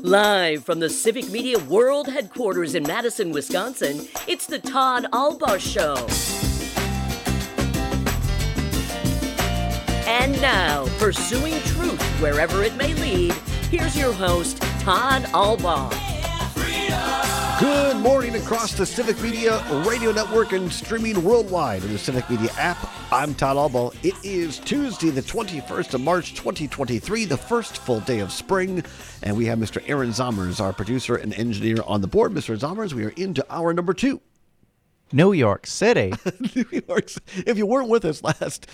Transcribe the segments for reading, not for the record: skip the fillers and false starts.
Live from the Civic Media World Headquarters in Madison, Wisconsin, it's the Todd Albaugh Show. And now, pursuing truth wherever it may lead, here's your host, Todd Albaugh. Good morning across the Civic Media Radio Network and streaming worldwide in the Civic Media app. I'm Todd Albaugh. It is Tuesday, the 21st of March, 2023, the first full day of spring. And we have Mr. Aaron Zomers, our producer and engineer, on the board. Mr. Zomers, we are into hour number 2. New York City. New York. If you weren't with us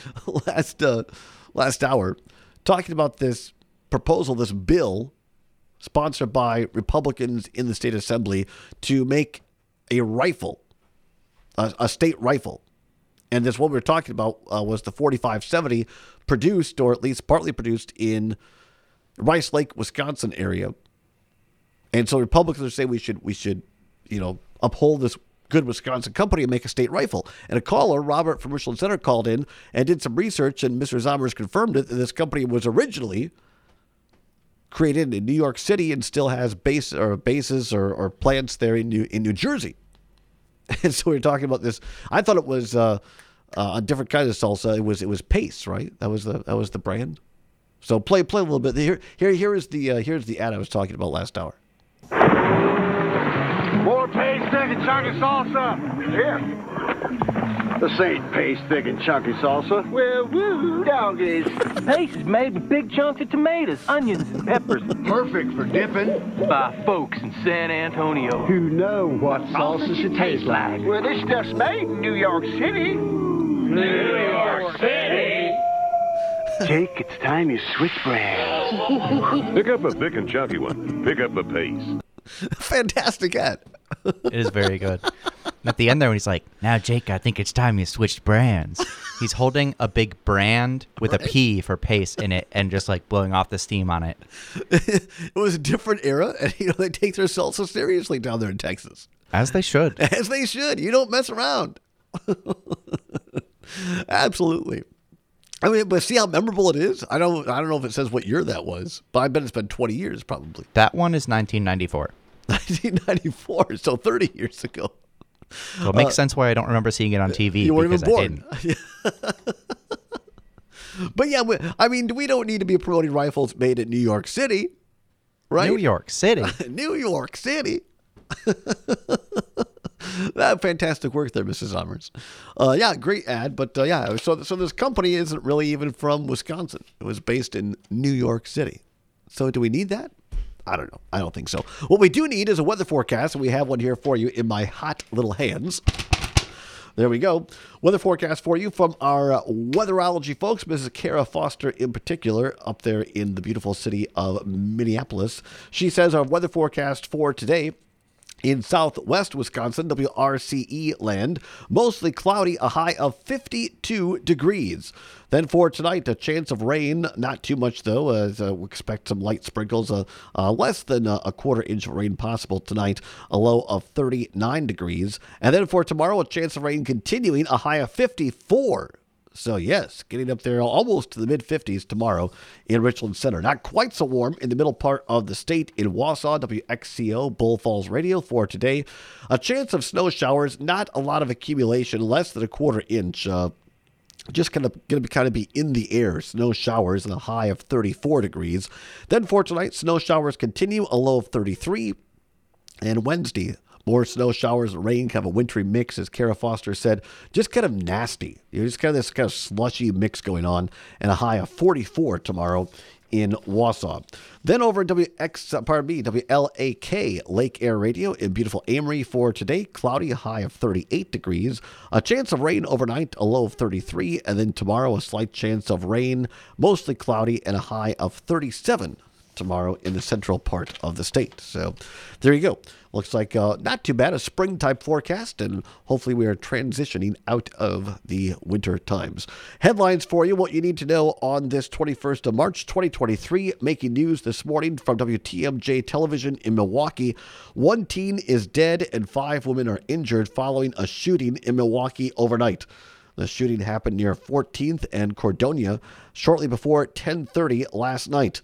last hour, talking about this proposal, this bill sponsored by Republicans in the state assembly to make a rifle, a state rifle. And this one we were talking about was the 4570, produced, or at least partly produced, in Rice Lake, Wisconsin area. And so Republicans are saying we should, uphold this good Wisconsin company and make a state rifle. And a caller, Robert from Richland Center, called in and did some research, and Mr. Zomers confirmed it, that this company was originally created in New York City and still has bases or plants there in New Jersey. And so we were talking about this. I thought it was a different kind of salsa. It was Pace, right? That was the brand. So play a little bit. Here's the ad I was talking about last hour. More Pace, thick and chunky salsa. Yeah. This ain't Pace, thick and chunky salsa. Well, woo, doggies. Pace is made with big chunks of tomatoes, onions, and peppers. Perfect for dipping. By folks in San Antonio. Who know what salsa should taste like. Well, this stuff's made in New York City. New York City. Jake, it's time you switch brands. Pick up a thick and chunky one. Pick up a Pace. Fantastic ad. It is very good. And at the end there, when he's like, "Now, Jake, I think it's time you switched brands." He's holding a big brand with a P for Pace in it and just like blowing off the steam on it. It was a different era, and they take their salsa seriously down there in Texas. As they should. As they should. You don't mess around. Absolutely. I mean, but see how memorable it is? I don't know if it says what year that was, but I bet it's been 20 years probably. That one is 1994. 1994, so 30 years ago. So it makes sense why I don't remember seeing it on TV. You weren't even born. But yeah, we don't need to be promoting rifles made in New York City, right? New York City. New York City. Fantastic work there, Mrs. Zomers. Yeah, great ad. But so this company isn't really even from Wisconsin. It was based in New York City. So do we need that? I don't know. I don't think so. What we do need is a weather forecast, and we have one here for you in my hot little hands. There we go. Weather forecast for you from our weatherology folks, Mrs. Kara Foster in particular, up there in the beautiful city of Minneapolis. She says our weather forecast for today: in southwest Wisconsin, WRCE land, mostly cloudy, a high of 52 degrees. Then for tonight, a chance of rain, not too much though, as we expect some light sprinkles, less than a quarter inch of rain possible tonight, a low of 39 degrees. And then for tomorrow, a chance of rain continuing, a high of 54. So yes, getting up there almost to the mid-50s tomorrow in Richland Center. Not quite so warm in the middle part of the state in Wausau, WXCO, Bull Falls Radio for today. A chance of snow showers, not a lot of accumulation, less than a quarter inch. Just going to be in the air, snow showers, and a high of 34 degrees. Then for tonight, snow showers continue, a low of 33. And Wednesday, more snow showers and rain, kind of a wintry mix, as Kara Foster said. Just kind of nasty. Just kind of this kind of slushy mix going on, and a high of 44 tomorrow in Wausau. Then over at WLAK, Lake Air Radio in beautiful Amory for today. Cloudy, a high of 38 degrees. A chance of rain overnight, a low of 33. And then tomorrow, a slight chance of rain, mostly cloudy, and a high of 37 tomorrow in the central part of the state. So there you go. Looks like not too bad, a spring-type forecast, and hopefully we are transitioning out of the winter times. Headlines for you, what you need to know on this 21st of March, 2023. Making news this morning from WTMJ Television in Milwaukee. 1 teen is dead and 5 women are injured following a shooting in Milwaukee overnight. The shooting happened near 14th and Cordonia shortly before 10:30 last night.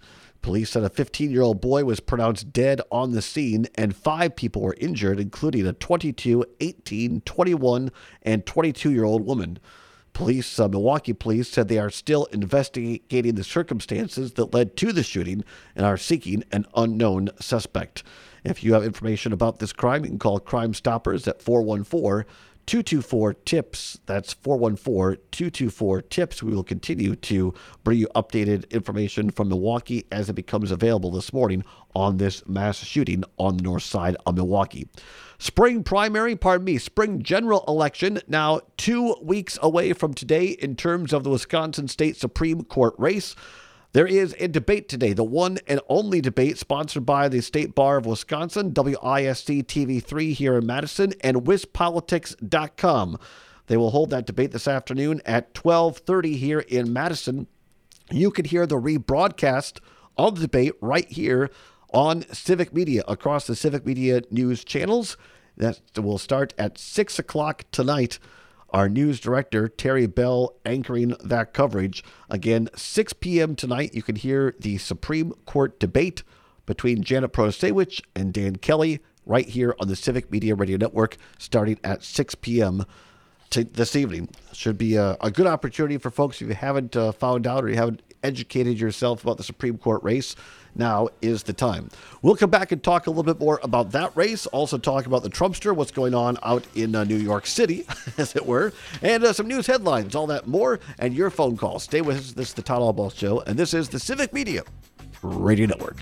Police said a 15-year-old boy was pronounced dead on the scene and 5 people were injured, including a 22, 18, 21, and 22-year-old woman. Milwaukee police said they are still investigating the circumstances that led to the shooting and are seeking an unknown suspect. If you have information about this crime, you can call Crime Stoppers at 414-224-TIPS. That's 414-224-TIPS. We will continue to bring you updated information from Milwaukee as it becomes available this morning on this mass shooting on the north side of Milwaukee. Spring general election now 2 weeks away from today in terms of the Wisconsin State Supreme Court race. There is a debate today, the one and only debate sponsored by the State Bar of Wisconsin, WISC TV3 here in Madison, and WisPolitics.com. They will hold that debate this afternoon at 12:30 here in Madison. You can hear the rebroadcast of the debate right here on Civic Media, across the Civic Media news channels. That will start at 6 o'clock tonight. Our news director, Terry Bell, anchoring that coverage. Again, 6 p.m. tonight, you can hear the Supreme Court debate between Janet Protasiewicz and Dan Kelly right here on the Civic Media Radio Network starting at 6 p.m. This evening. Should be a good opportunity for folks if you haven't found out or you haven't educated yourself about the Supreme Court race. Now is the time. We'll come back and talk a little bit more about that race. Also talk about the Trumpster, what's going on out in New York City, as it were, and some news headlines, all that more, and your phone calls. Stay with us. This is the Todd Albaugh Show, and this is the Civic Media Radio Network.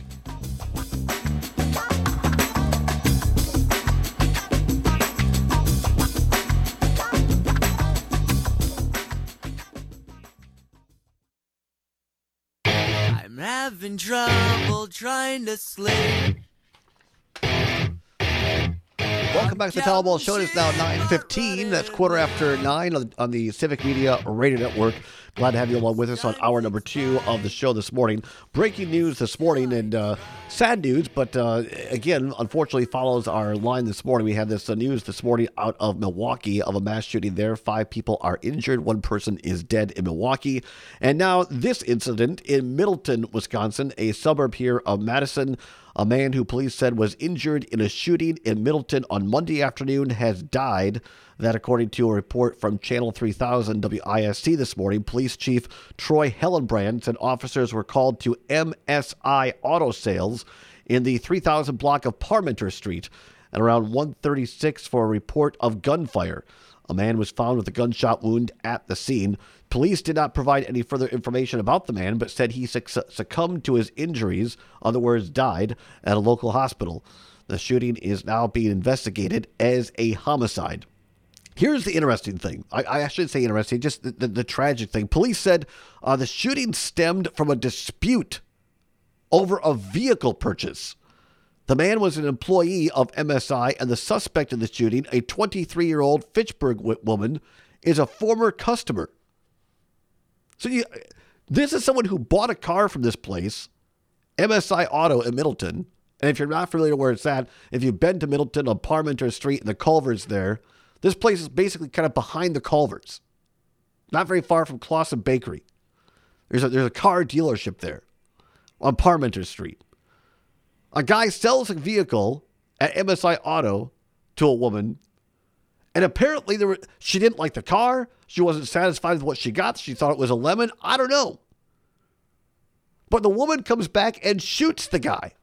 I'm having trouble trying to sleep. Welcome back to the Todd Albaugh Show. It is now 9:15. That's 9:15 on the Civic Media Radio Network. Glad to have you along with us on hour number 2 of the show this morning. Breaking news this morning, and sad news, but again, unfortunately follows our line this morning. We had this news this morning out of Milwaukee of a mass shooting there. 5 people are injured. 1 person is dead in Milwaukee. And now this incident in Middleton, Wisconsin, a suburb here of Madison. A man who police said was injured in a shooting in Middleton on Monday afternoon has died. That according to a report from Channel 3000 WISC this morning. Police Chief Troy Hellenbrand said officers were called to MSI Auto Sales in the 3000 block of Parmenter Street at around 1:36 for a report of gunfire. A man was found with a gunshot wound at the scene. Police did not provide any further information about the man, but said he succumbed to his injuries, other words, died, at a local hospital. The shooting is now being investigated as a homicide. Here's the interesting thing. I shouldn't say interesting, just the tragic thing. Police said the shooting stemmed from a dispute over a vehicle purchase. The man was an employee of MSI, and the suspect in the shooting, a 23-year-old Fitchburg woman, is a former customer. So this is someone who bought a car from this place, MSI Auto in Middleton. And if you're not familiar where it's at, if you've been to Middleton on Parmenter Street and the Culvers there, this place is basically kind of behind the Culvers. Not very far from Clausen Bakery. There's a car dealership there on Parmenter Street. A guy sells a vehicle at MSI Auto to a woman, and apparently she didn't like the car. She wasn't satisfied with what she got. She thought it was a lemon. I don't know. But the woman comes back and shoots the guy.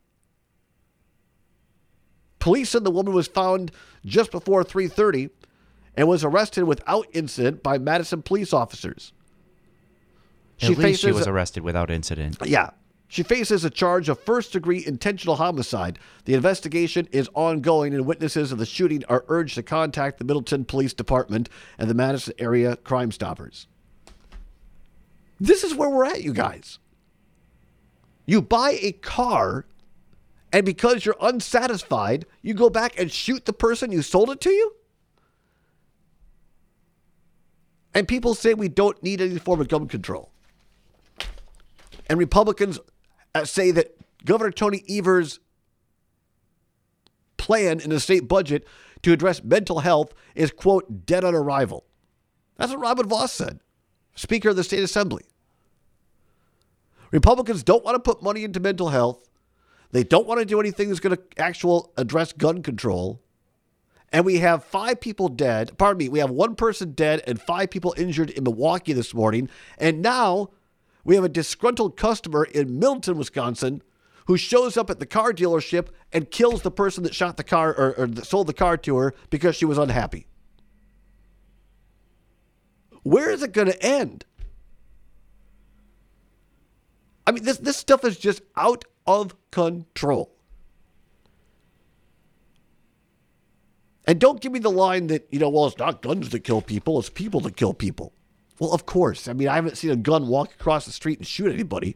Police said the woman was found just before 3:30 and was arrested without incident by Madison police officers. At least she was arrested without incident. Yeah. She faces a charge of first-degree intentional homicide. The investigation is ongoing, and witnesses of the shooting are urged to contact the Middleton Police Department and the Madison Area Crime Stoppers. This is where we're at, you guys. You buy a car, and because you're unsatisfied, you go back and shoot the person who sold it to you? And people say we don't need any form of gun control. And Republicans say that Governor Tony Evers' plan in the state budget to address mental health is, quote, dead on arrival. That's what Robin Vos said, Speaker of the State Assembly. Republicans don't want to put money into mental health. They don't want to do anything that's going to address gun control. And we have 5 people dead. Pardon me. We have 1 person dead and 5 people injured in Milwaukee this morning. And now we have a disgruntled customer in Middleton, Wisconsin, who shows up at the car dealership and kills the person that shot the car or that sold the car to her because she was unhappy. Where is it going to end? I mean, this stuff is just out of control. And don't give me the line that, well, it's not guns that kill people, it's people that kill people. Well, of course. I mean, I haven't seen a gun walk across the street and shoot anybody.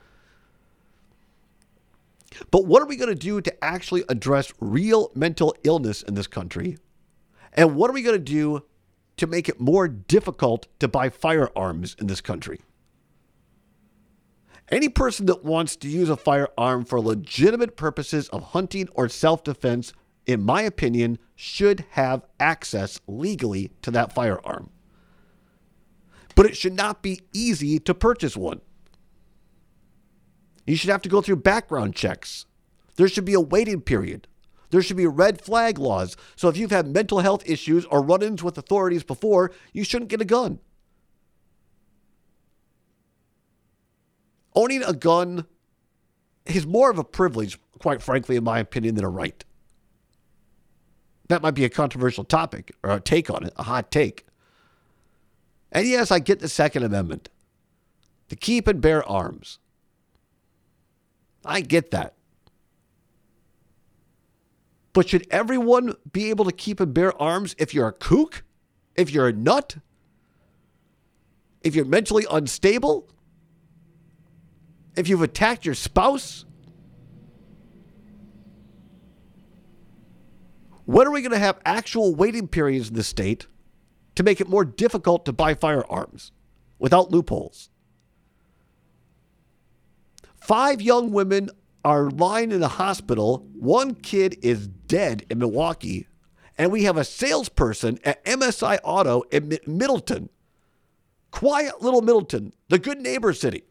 But what are we going to do to actually address real mental illness in this country? And what are we going to do to make it more difficult to buy firearms in this country? Any person that wants to use a firearm for legitimate purposes of hunting or self-defense, in my opinion, should have access legally to that firearm. But it should not be easy to purchase one. You should have to go through background checks. There should be a waiting period. There should be red flag laws. So if you've had mental health issues or run-ins with authorities before, you shouldn't get a gun. Owning a gun is more of a privilege, quite frankly, in my opinion, than a right. That might be a controversial topic or a take on it, a hot take. And yes, I get the Second Amendment. To keep and bear arms. I get that. But should everyone be able to keep and bear arms if you're a kook? If you're a nut? If you're mentally unstable? If you've attacked your spouse? When are we going to have actual waiting periods in the state to make it more difficult to buy firearms without loopholes? 5 young women are lying in a hospital. 1 kid is dead in Milwaukee. And we have a salesperson at MSI Auto in Middleton. Quiet little Middleton, the good neighbor city.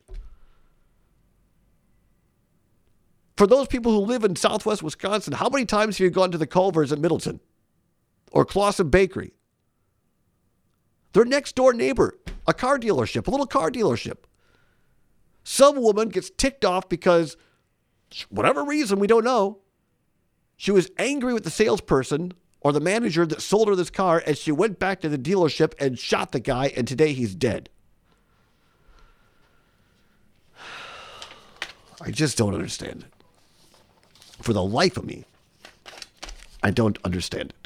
For those people who live in southwest Wisconsin, how many times have you gone to the Culvers at Middleton? Or Clausen Bakery? Their next door neighbor, a car dealership, a little car dealership. Some woman gets ticked off because, whatever reason, we don't know, she was angry with the salesperson or the manager that sold her this car, and she went back to the dealership and shot the guy, and today he's dead. I just don't understand it. For the life of me, I don't understand it.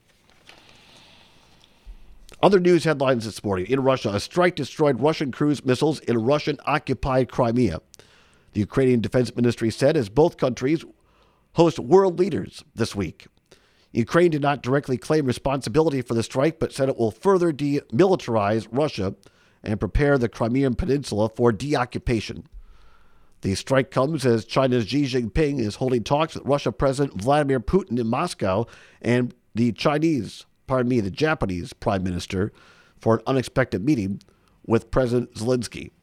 Other news headlines this morning. In Russia, a strike destroyed Russian cruise missiles in Russian-occupied Crimea. The Ukrainian Defense Ministry said as both countries host world leaders this week. Ukraine did not directly claim responsibility for the strike, but said it will further demilitarize Russia and prepare the Crimean Peninsula for deoccupation. The strike comes as China's Xi Jinping is holding talks with Russia President Vladimir Putin in Moscow and the Japanese Prime Minister for an unexpected meeting with President Zelensky.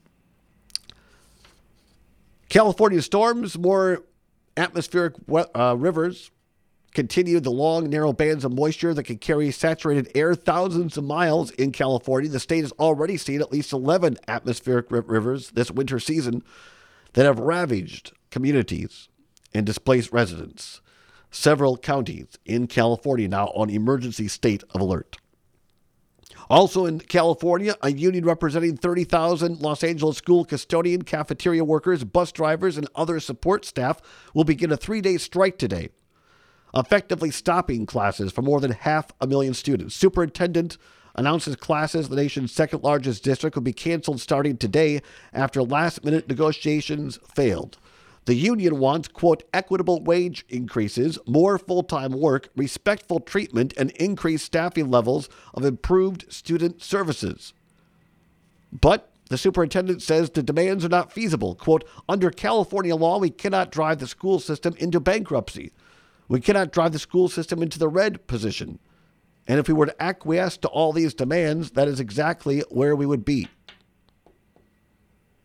California storms, more atmospheric rivers, continue the long, narrow bands of moisture that can carry saturated air thousands of miles in California. The state has already seen at least 11 atmospheric rivers this winter season that have ravaged communities and displaced residents. Several counties in California now on emergency state of alert. Also in California, a union representing 30,000 Los Angeles school custodian, cafeteria workers, bus drivers, and other support staff will begin a 3-day strike today, effectively stopping classes for more than 500,000 students. Superintendent announces classes in the nation's second largest district will be canceled starting today after last-minute negotiations failed. The union wants, quote, equitable wage increases, more full-time work, respectful treatment, and increased staffing levels of improved student services. But the superintendent says the demands are not feasible. Quote, under California law, we cannot drive the school system into bankruptcy. We cannot drive the school system into the red position. And if we were to acquiesce to all these demands, that is exactly where we would be.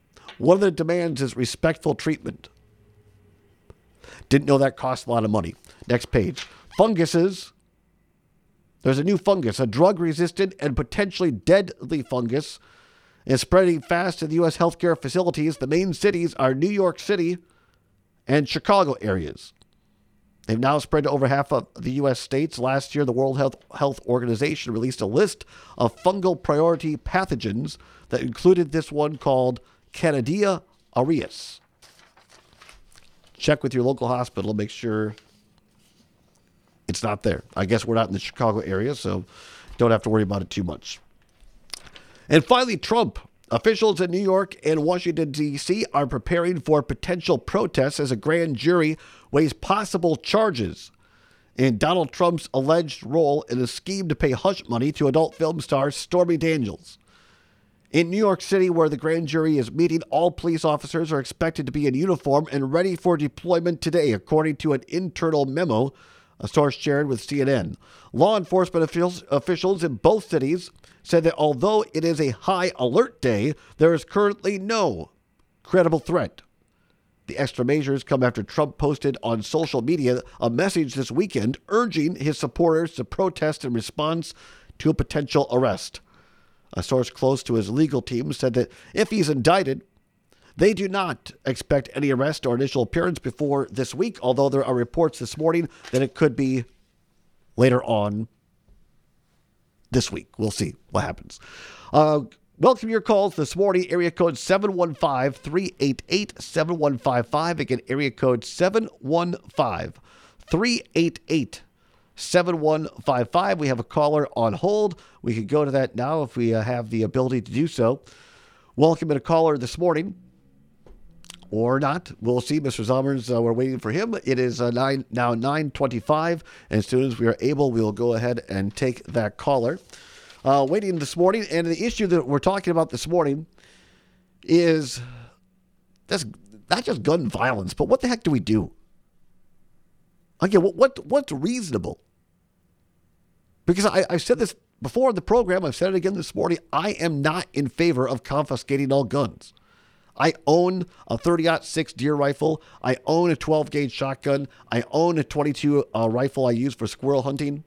One of the demands is respectful treatment. Didn't know that cost a lot of money. Next page. Funguses. There's a new fungus, a drug-resistant and potentially deadly fungus, is spreading fast in the U.S. healthcare facilities. The main cities are New York City and Chicago areas. They've now spread to over half of the U.S. states. Last year, the World Health Organization released a list of fungal priority pathogens that included this one called Candida aureus. Check with your local hospital, make sure it's not there. I guess we're not in the Chicago area, so don't have to worry about it too much. And finally, Trump. Officials in New York and Washington, D.C. are preparing for potential protests as a grand jury weighs possible charges in Donald Trump's alleged role in a scheme to pay hush money to adult film star Stormy Daniels. In New York City, where the grand jury is meeting, all police officers are expected to be in uniform and ready for deployment today, according to an internal memo a source shared with CNN. Law enforcement officials in both cities said that although it is a high alert day, there is currently no credible threat. The extra measures come after Trump posted on social media a message this weekend urging his supporters to protest in response to a potential arrest. A source close to his legal team said that if he's indicted, they do not expect any arrest or initial appearance before this week, although there are reports this morning that it could be later on this week. We'll see what happens. Welcome your calls this morning. Area code 715-388-7155. Again, area code 715-388-7155. We have a caller on hold. We can go to that now if we have the ability to do so. Welcome to a caller this morning. Or not. We'll see. Mr. Zommers, we're waiting for him. It is now 9:25, and as soon as we are able, we will go ahead and take that caller. Waiting this morning, and the issue that we're talking about this morning is that's not just gun violence, but what the heck do we do? Again, what's reasonable? Because I said this before in the program, I've said it again this morning, I am not in favor of confiscating all guns. I own a 30-06 deer rifle. I own a 12-gauge shotgun. I own a 22 rifle I use for squirrel hunting.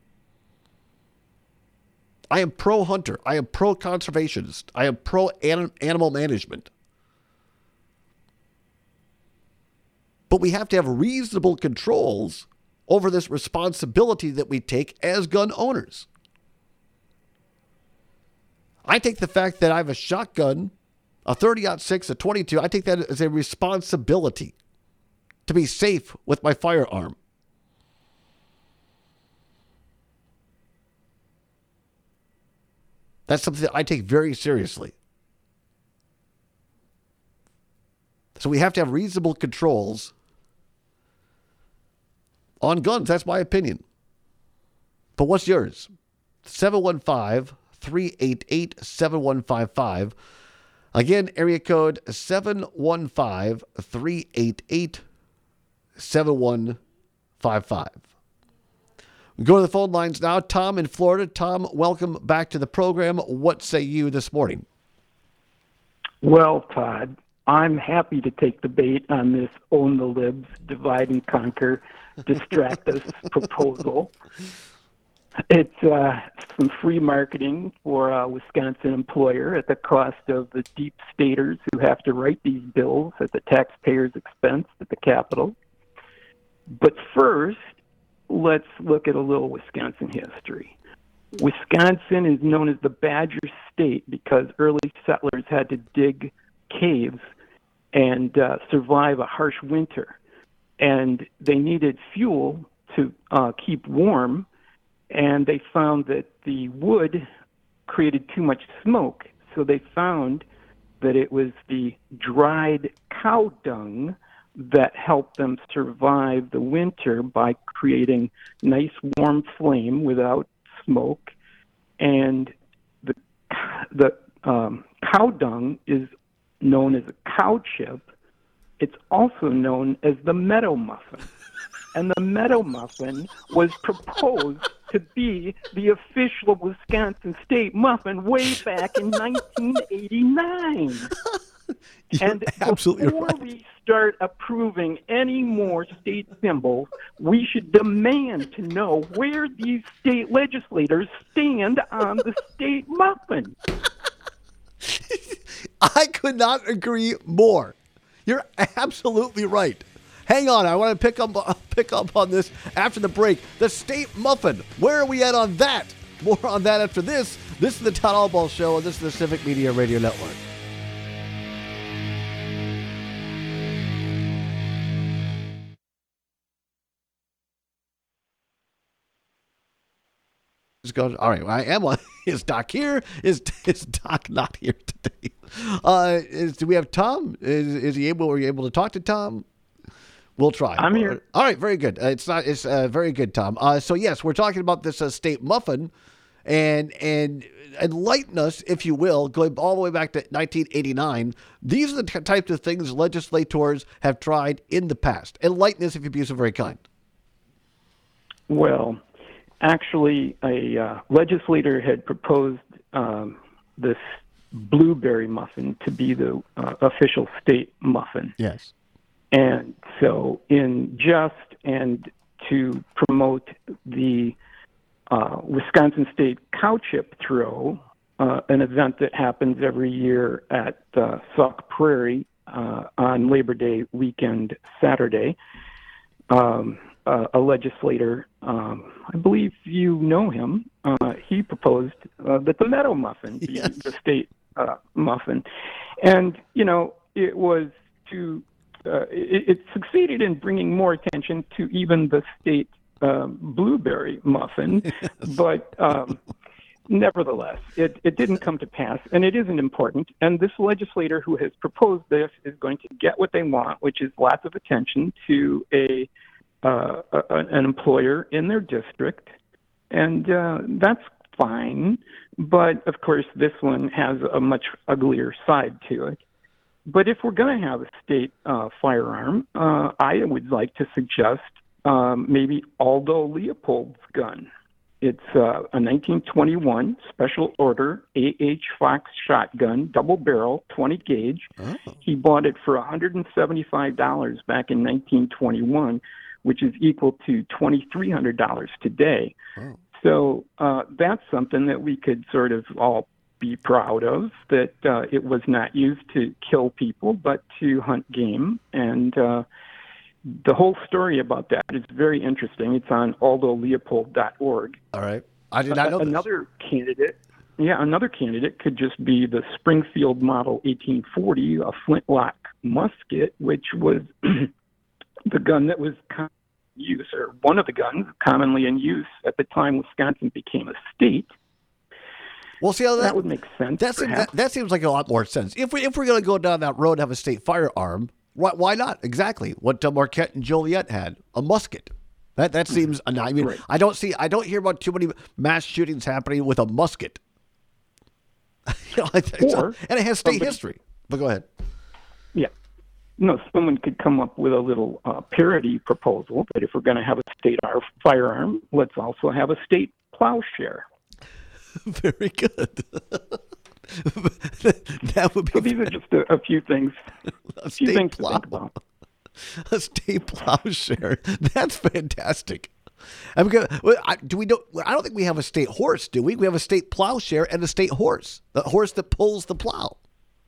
I am pro-hunter. I am pro-conservationist. I am pro-animal management. But we have to have reasonable controls over this responsibility that we take as gun owners. I take the fact that I have a shotgun, a 30-06, a 22, I take that as a responsibility to be safe with my firearm. That's something that I take very seriously. So we have to have reasonable controls on guns. That's my opinion. But what's yours? 715-388-7155. Again, area code 715-388-7155. We go to the phone lines now. Tom in Florida. Tom, welcome back to the program. What say you this morning? Well, Todd, I'm happy to take the bait on this own the libs, divide and conquer, distract us proposal. It's some free marketing for a Wisconsin employer at the cost of the deep staters who have to write these bills at the taxpayer's expense at the Capitol. But first, let's look at a little Wisconsin history. Wisconsin is known as the Badger State because early settlers had to dig caves and survive a harsh winter. And they needed fuel to keep warm, and they found that the wood created too much smoke. So they found that it was the dried cow dung that helped them survive the winter by creating nice warm flame without smoke. And the cow dung is known as a cow chip. It's also known as the meadow muffin. And the meadow muffin was proposed to be the official Wisconsin state muffin way back in 1989. And absolutely before right. we start approving any more state symbols, we should demand to know where these state legislators stand on the state muffin. I could not agree more. You're absolutely right. Hang on, I want to pick up on this after the break. The state muffin. Where are we at on that? More on that after this. This is the Todd Albaugh Show, and this is the Civic Media Radio Network. All right, I am on. Is Doc here? Is Doc not here today? Do we have Tom? Is he able? Are you able to talk to Tom? We'll try. I'm here. All right, very good. It's very good, Tom. So yes, we're talking about this state muffin, and enlighten us, if you will, going all the way back to 1989. These are the types of things legislators have tried in the past. Enlighten us, if you'd be so very kind. Well, actually, a legislator had proposed this blueberry muffin to be the official state muffin. Yes. And so in just and to promote the Wisconsin State Cow Chip Throw, an event that happens every year at Sauk Prairie on Labor Day weekend Saturday, a legislator, I believe you know him, he proposed that the Meadow Muffin be the state muffin. And, you know, it was to it succeeded in bringing more attention to even the state blueberry muffin, but nevertheless, it didn't come to pass, and it isn't important. And this legislator who has proposed this is going to get what they want, which is lots of attention to an employer in their district, and that's fine. But of course, this one has a much uglier side to it. But if we're going to have a state firearm, I would like to suggest maybe Aldo Leopold's gun. It's a 1921 special order A.H. Fox shotgun, double barrel, 20 gauge. Oh. He bought it for $175 back in 1921, which is equal to $2,300 today. Oh. So that's something that we could sort of all be proud of, that it was not used to kill people, but to hunt game. And the whole story about that is very interesting. It's on aldoleopold.org. All right. I did not know another candidate. Yeah, another candidate could just be the Springfield Model 1840, a flintlock musket, which was the gun that was commonly in use, or one of the guns commonly in use at the time Wisconsin became a state. Well, see how that would make sense. That seems like a lot more sense. If we're going to go down that road and have a state firearm, why not? Exactly what Marquette and Joliet had, a musket. That seems. I mean, right. I don't hear about too many mass shootings happening with a musket. And it has state history. But go ahead. Yeah. No, someone could come up with a little parody proposal that if we're going to have a state firearm, let's also have a state plowshare. Very good. That would be. So these are just a few things. A few things to think about. A state plowshare. That's fantastic. I don't think we have a state horse, do we? We have a state plowshare and a state horse. The horse that pulls the plow.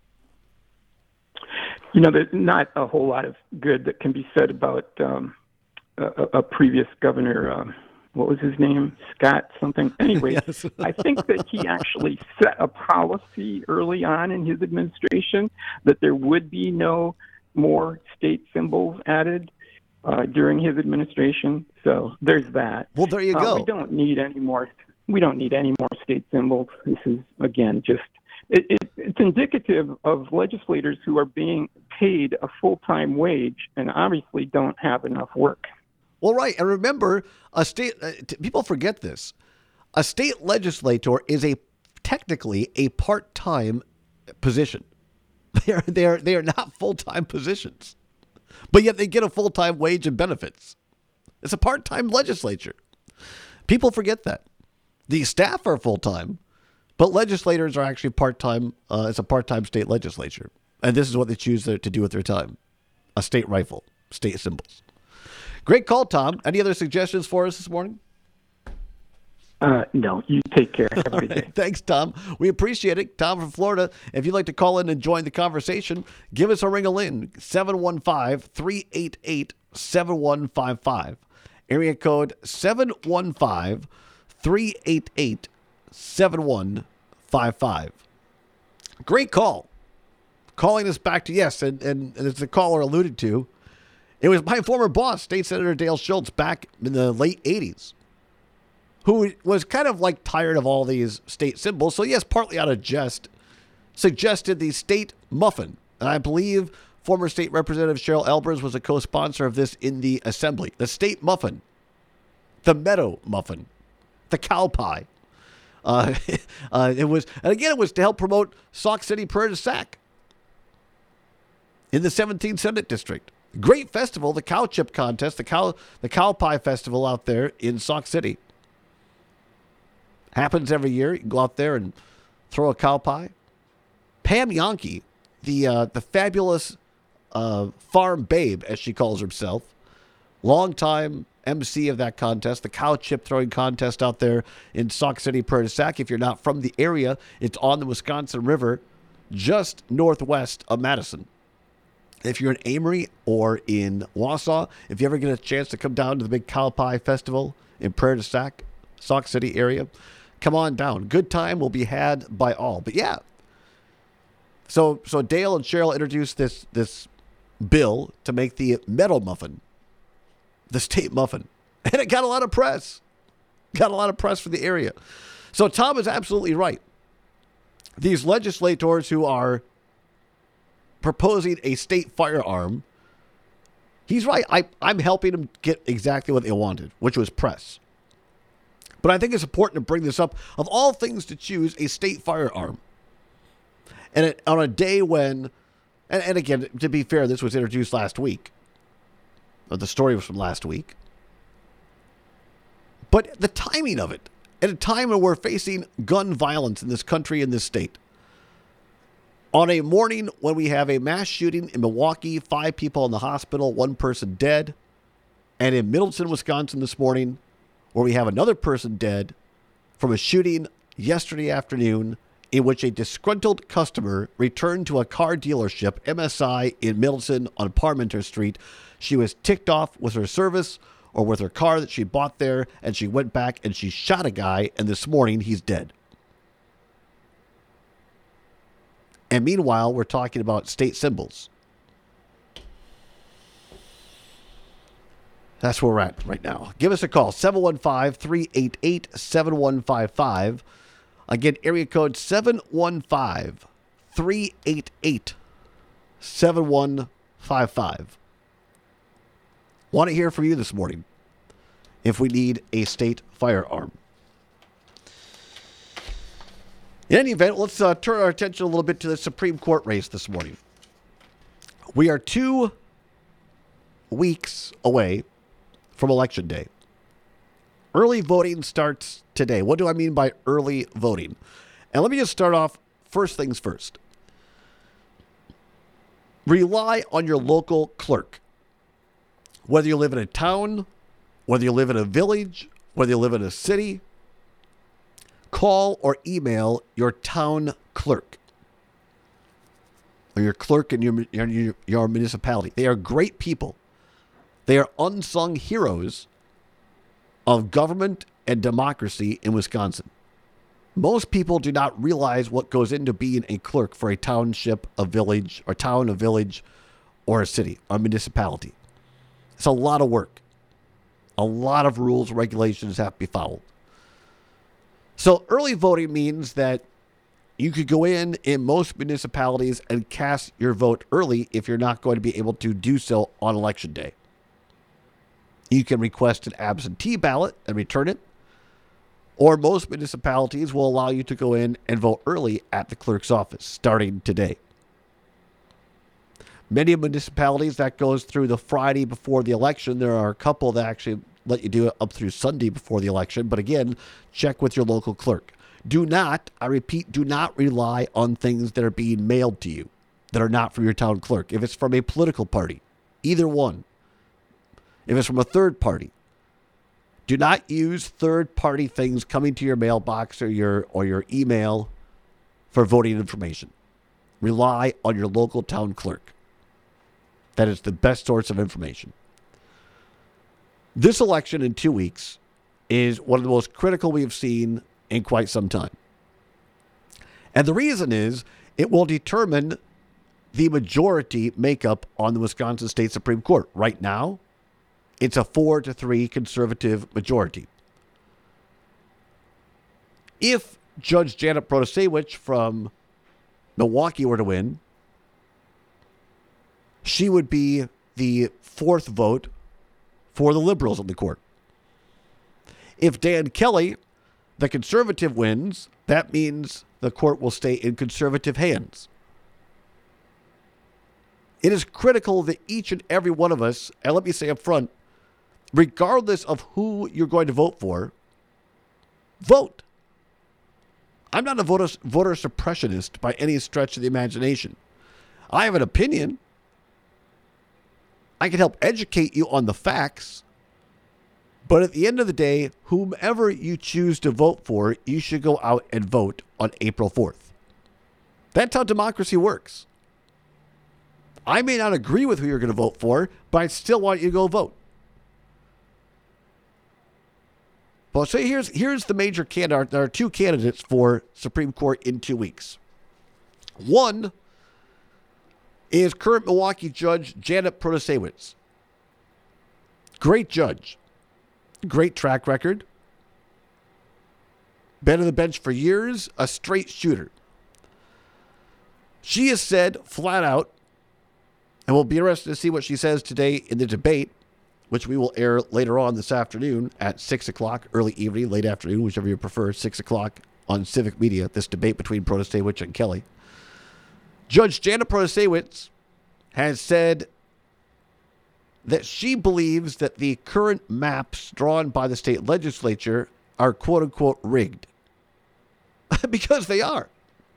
You know, there's not a whole lot of good that can be said about a previous governor. What was his name? Scott something. Anyway, yes. I think that he actually set a policy early on in his administration that there would be no more state symbols added during his administration. So there's that. Well, there you go. We don't need any more. We don't need any more state symbols. This is again just it's indicative of legislators who are being paid a full-time wage and obviously don't have enough work. Well, right. And remember, a state people forget this. A state legislator is technically a part-time position. They are not full-time positions. But yet they get a full-time wage and benefits. It's a part-time legislature. People forget that. The staff are full-time, but legislators are actually part-time. It's a part-time state legislature. And this is what they choose to do with their time. A state rifle, state symbols. Great call, Tom. Any other suggestions for us this morning? No, you take care. Have a good day. Thanks, Tom. We appreciate it. Tom from Florida. If you'd like to call in and join the conversation, give us a ring-a-ling. 715-388-7155. Area code 715-388-7155. Great call. Calling us back to, yes, and as the caller alluded to, it was my former boss, State Senator Dale Schultz, back in the late 80s, who was kind of like tired of all these state symbols. So, yes, partly out of jest, suggested the state muffin. And I believe former State Representative Cheryl Albers was a co-sponsor of this in the Assembly. The state muffin, the meadow muffin, the cow pie. It was to help promote Sauk City Prairie du Sac in the 17th Senate District. Great festival, the cow chip contest, the cow pie festival out there in Sauk City. Happens every year. You can go out there and throw a cow pie. Pam Yonke, the fabulous farm babe, as she calls herself, longtime MC of that contest, the cow chip throwing contest out there in Sauk City, Prairie du Sac. If you're not from the area, it's on the Wisconsin River, just northwest of Madison. If you're in Amory or in Wausau, if you ever get a chance to come down to the big cow pie festival in Prairie du Sac, Sauk City area, come on down. Good time will be had by all. But yeah, so Dale and Cheryl introduced this bill to make the meadow muffin, the state muffin, and it got a lot of press. Got a lot of press for the area. So Tom is absolutely right. These legislators who are proposing a state firearm, he's right. I'm helping them get exactly what they wanted, which was press. But I think it's important to bring this up. Of all things to choose, a state firearm. And on a day when, and again, to be fair, this was introduced last week. The story was from last week. But the timing of it, at a time when we're facing gun violence in this country, in this state, on a morning when we have a mass shooting in Milwaukee, 5 people in the hospital, 1 person dead, and in Middleton, Wisconsin this morning, where we have another person dead from a shooting yesterday afternoon in which a disgruntled customer returned to a car dealership, MSI, in Middleton on Parmenter Street. She was ticked off with her service or with her car that she bought there, and she went back and she shot a guy, and this morning he's dead. And meanwhile, we're talking about state symbols. That's where we're at right now. Give us a call, 715-388-7155. Again, area code 715-388-7155. Want to hear from you this morning if we need a state firearm. In any event, let's turn our attention a little bit to the Supreme Court race this morning. We are 2 weeks away from Election Day. Early voting starts today. What do I mean by early voting? And let me just start off, first things first. Rely on your local clerk. Whether you live in a town, whether you live in a village, whether you live in a city, call or email your town clerk or your clerk in your municipality. They are great people. They are unsung heroes of government and democracy in Wisconsin. Most people do not realize what goes into being a clerk for a township, a village, or town, a village, or a city, or municipality. It's a lot of work. A lot of rules, regulations have to be followed. So early voting means that you could go in most municipalities and cast your vote early if you're not going to be able to do so on Election Day. You can request an absentee ballot and return it, or most municipalities will allow you to go in and vote early at the clerk's office starting today. Many municipalities, that goes through the Friday before the election. There are a couple that actually let you do it up through Sunday before the election. But again, check with your local clerk. Do not, I repeat, do not rely on things that are being mailed to you. that are not from your town clerk. If it's from a political party, either one. If it's from a third party, do not use third-party things coming to your mailbox or your email for voting information. Rely on your local town clerk. That is the best source of information. This election in 2 weeks is one of the most critical we've seen in quite some time. And the reason is it will determine the majority makeup on the Wisconsin State Supreme Court. Right now, it's a 4-3 conservative majority. If Judge Janet Protasewicz from Milwaukee were to win, she would be the fourth vote for the liberals on the court. If Dan Kelly, the conservative, wins, that means the court will stay in conservative hands. It is critical that each and every one of us, and let me say up front, regardless of who you're going to vote for, vote. I'm not a voter suppressionist by any stretch of the imagination. I have an opinion. I can help educate you on the facts. But at the end of the day, whomever you choose to vote for, you should go out and vote on April 4th. That's how democracy works. I may not agree with who you're going to vote for, but I still want you to go vote. Well, so here's the major candidate. There are two candidates for Supreme Court in 2 weeks. One is current Milwaukee Judge Janet Protasewicz. Great judge. Great track record. Been on the bench for years. A straight shooter. She has said flat out, and we'll be interested to see what she says today in the debate, which we will air later on this afternoon at 6 o'clock, early evening, late afternoon, whichever you prefer, 6 o'clock on Civic Media, this debate between Protasewicz and Kelly. Judge Janet Protasewicz has said that she believes that the current maps drawn by the state legislature are quote-unquote rigged. Because they are.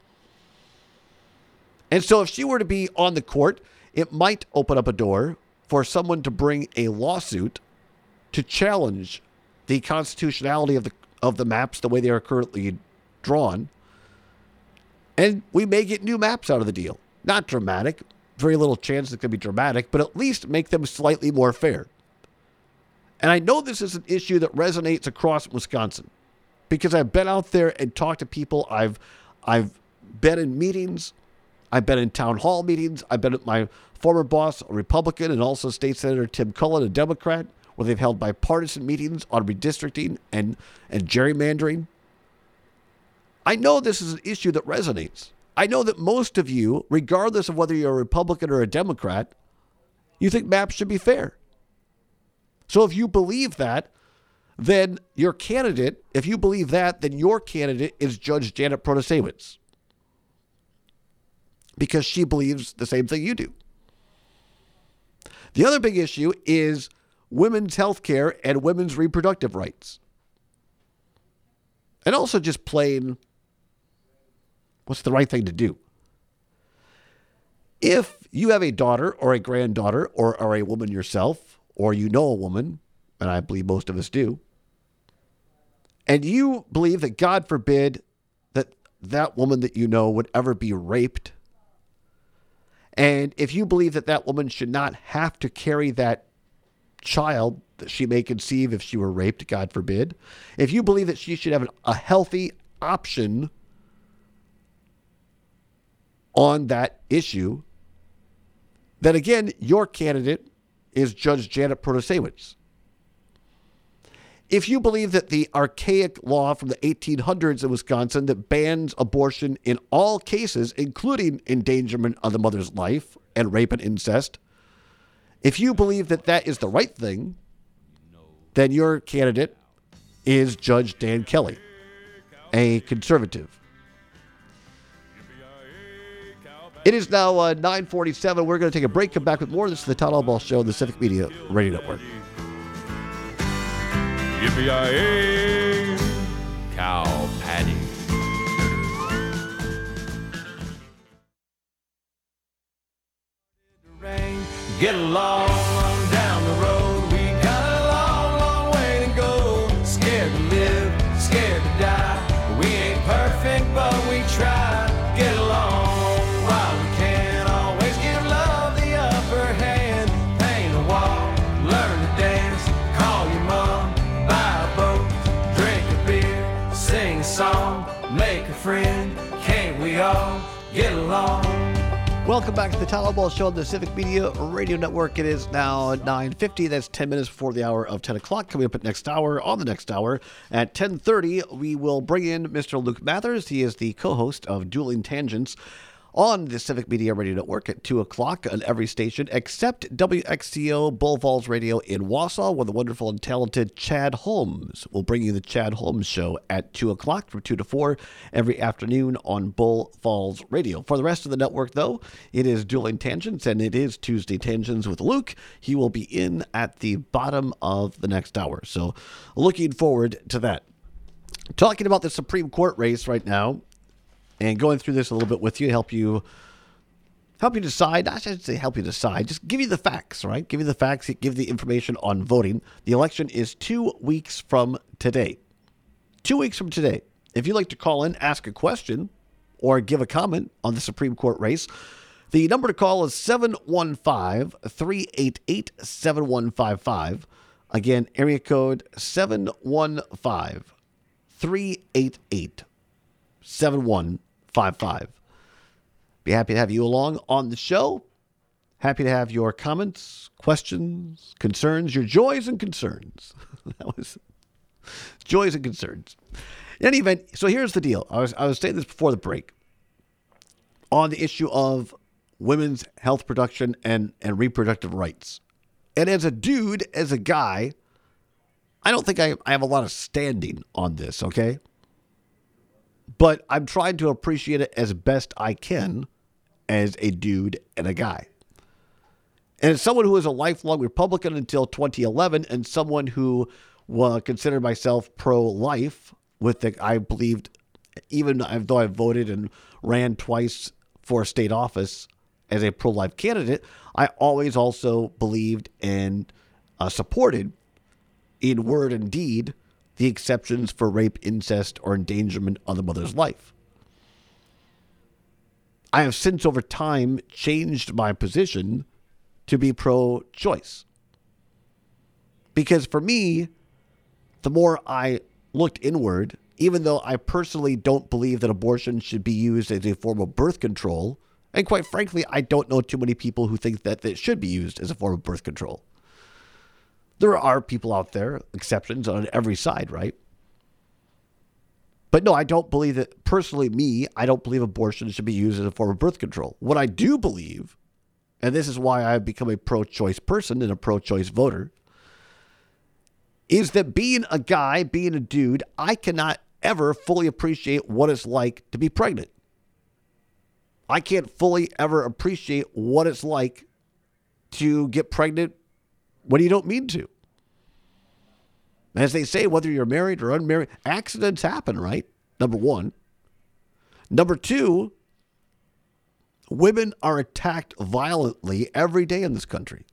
And so if she were to be on the court, it might open up a door for someone to bring a lawsuit to challenge the constitutionality of the maps the way they are currently drawn. And we may get new maps out of the deal. Not dramatic. Very little chance it could be dramatic, but at least make them slightly more fair. And I know this is an issue that resonates across Wisconsin because I've been out there and talked to people. I've been in meetings. I've been in town hall meetings. I've been at my former boss, a Republican, and also State Senator Tim Cullen, a Democrat, where they've held bipartisan meetings on redistricting and gerrymandering. I know this is an issue that resonates. I know that most of you, regardless of whether you're a Republican or a Democrat, you think maps should be fair. So if you believe that, then your candidate, if you believe that, then your candidate is Judge Janet Protasewicz. Because she believes the same thing you do. The other big issue is women's health care and women's reproductive rights. And also just plain, what's the right thing to do? If you have a daughter or a granddaughter or are a woman yourself, or you know a woman, and I believe most of us do, and you believe that God forbid that woman that you know would ever be raped, and if you believe that woman should not have to carry that child that she may conceive if she were raped, God forbid, if you believe that she should have a healthy option on that issue, then again, your candidate is Judge Janet Protasewicz. If you believe that the archaic law from the 1800s in Wisconsin that bans abortion in all cases, including endangerment of the mother's life and rape and incest, if you believe that that is the right thing, then your candidate is Judge Dan Kelly, a conservative. It is now 9:47. We're going to take a break, come back with more. This is the Todd Albaugh Show on the Civic Media Radio Network. Yippee-yi-yi, cow patty. get along on down the road. We got a long, long way to go. Scared to live, scared to die. We ain't perfect, but we try. Get along while we can. Always give love the upper hand. Paint a wall, learn to dance. Call your mom, buy a boat, drink a beer, sing a song, make a friend. Can't we all get along? Welcome back to the Todd Ball Show on the Civic Media Radio Network. It is now 9:50. That's 10 minutes before the hour of 10 o'clock. Coming up at next hour, on the next hour, at 10:30, we will bring in Mr. Luke Mathers. He is the co-host of Dueling Tangents on the Civic Media Radio Network at 2 o'clock on every station except WXCO Bull Falls Radio in Wausau, where the wonderful and talented Chad Holmes will bring you the Chad Holmes Show at 2 o'clock from 2 to 4 every afternoon on Bull Falls Radio. For the rest of the network, though, it is Dueling Tangents, and it is Tuesday Tangents with Luke. He will be in at the bottom of the next hour, so looking forward to that. Talking about the Supreme Court race right now, and going through this a little bit with you, help you decide. I should say help you decide. Just give you the facts, right? Give you the facts. Give the information on voting. The election is 2 weeks from today. 2 weeks from today. If you'd like to call in, ask a question, or give a comment on the Supreme Court race, the number to call is 715-388-7155. Again, area code 715-388-7155. Be happy to have you along on the show. Happy to have your comments, questions, concerns, your joys and concerns. That was joys and concerns. In any event, so here's the deal. I was saying this before the break on the issue of women's health production and reproductive rights. And as a dude, as a guy, I don't think I have a lot of standing on this, okay? But I'm trying to appreciate it as best I can as a dude and a guy. And as someone who was a lifelong Republican until 2011 and someone who considered myself pro-life, I believed, even though I voted and ran twice for state office as a pro-life candidate, I always also believed and supported in word and deed the exceptions for rape, incest, or endangerment of the mother's life. I have since over time changed my position to be pro-choice. Because for me, the more I looked inward, even though I personally don't believe that abortion should be used as a form of birth control, and quite frankly, I don't know too many people who think that it should be used as a form of birth control. There are people out there, exceptions on every side, right? But no, I don't believe that, personally, I don't believe abortion should be used as a form of birth control. What I do believe, and this is why I've become a pro-choice person and a pro-choice voter, is that being a guy, being a dude, I cannot ever fully appreciate what it's like to be pregnant. I can't fully ever appreciate what it's like to get pregnant when you don't mean to. As they say, whether you're married or unmarried, accidents happen, right? Number one. Number two, women are attacked violently every day in this country.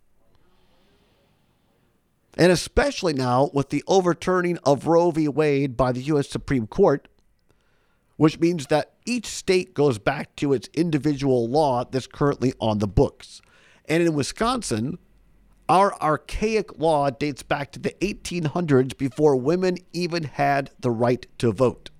And especially now with the overturning of Roe v. Wade by the U.S. Supreme Court, which means that each state goes back to its individual law that's currently on the books. And in Wisconsin, our archaic law dates back to the 1800s before women even had the right to vote.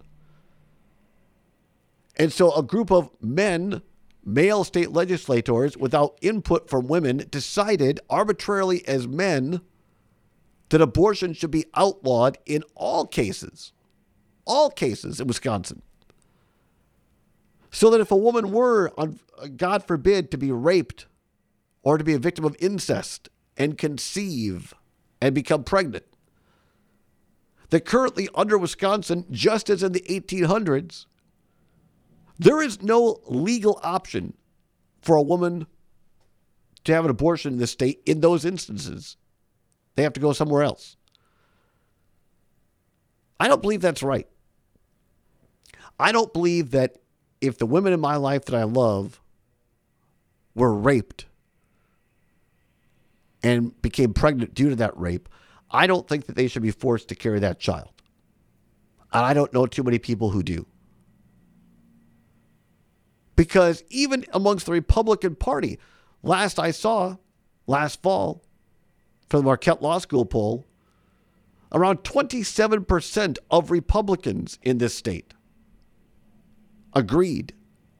And so a group of men, male state legislators, without input from women, decided arbitrarily as men that abortion should be outlawed in all cases in Wisconsin. So that if a woman were, God forbid, to be raped or to be a victim of incest and conceive and become pregnant, that currently under Wisconsin, just as in the 1800s, there is no legal option for a woman to have an abortion in this state in those instances. They have to go somewhere else. I don't believe that's right. I don't believe that if the women in my life that I love were raped and became pregnant due to that rape, I don't think that they should be forced to carry that child. And I don't know too many people who do. Because even amongst the Republican Party, last I saw, last fall, for the Marquette Law School poll, around 27% of Republicans in this state agreed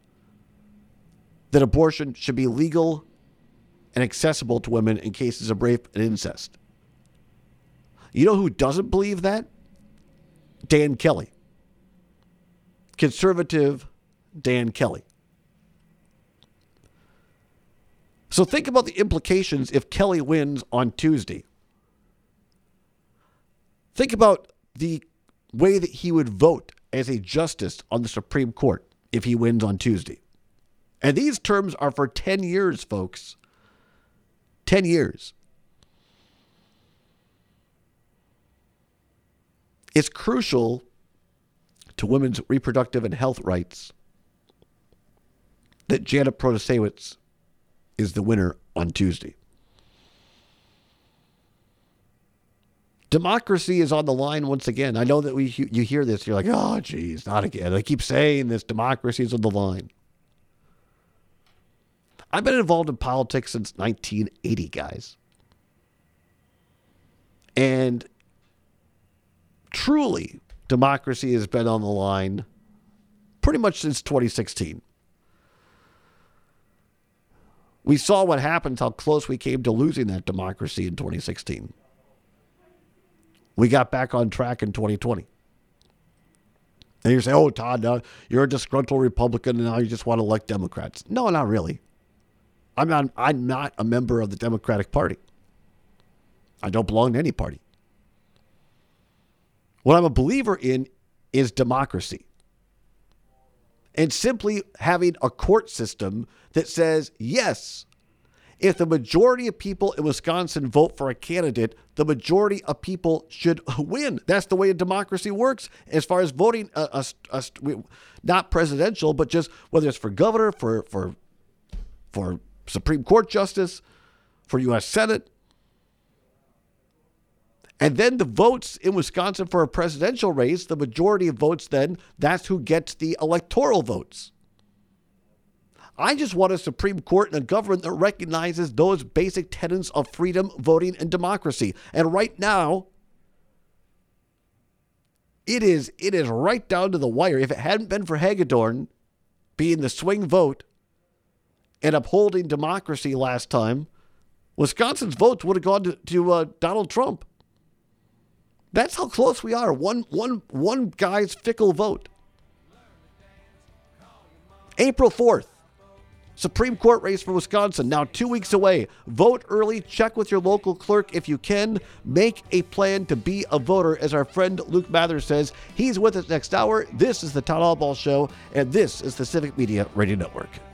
that abortion should be legal and accessible to women in cases of rape and incest. You know who doesn't believe that? Dan Kelly. Conservative Dan Kelly. So think about the implications if Kelly wins on Tuesday. Think about the way that he would vote as a justice on the Supreme Court if he wins on Tuesday. And these terms are for 10 years, folks. 10 years. It's crucial to women's reproductive and health rights that Janet Protasewicz is the winner on Tuesday. Democracy is on the line once again. I know that you hear this, you're like, oh, geez, not again. I keep saying this, democracy is on the line. I've been involved in politics since 1980, guys. And truly, democracy has been on the line pretty much since 2016. We saw what happened, how close we came to losing that democracy in 2016. We got back on track in 2020. And you say, oh, Todd, you're a disgruntled Republican and now you just want to elect Democrats. No, not really. I'm not a member of the Democratic Party. I don't belong to any party. What I'm a believer in is democracy. And simply having a court system that says, yes, if the majority of people in Wisconsin vote for a candidate, the majority of people should win. That's the way a democracy works as far as voting, not presidential, but just whether it's for governor, for Supreme Court justice, for U.S. Senate. And then the votes in Wisconsin for a presidential race, the majority of votes then, that's who gets the electoral votes. I just want a Supreme Court and a government that recognizes those basic tenets of freedom, voting, and democracy. And right now, it is right down to the wire. If it hadn't been for Hagedorn being the swing vote and upholding democracy last time, Wisconsin's votes would have gone to Donald Trump. That's how close we are. One guy's fickle vote. April 4th, Supreme Court race for Wisconsin, now 2 weeks away. Vote early. Check with your local clerk if you can. Make a plan to be a voter, as our friend Luke Mather says. He's with us next hour. This is the Todd Albaugh Show, and this is the Civic Media Radio Network.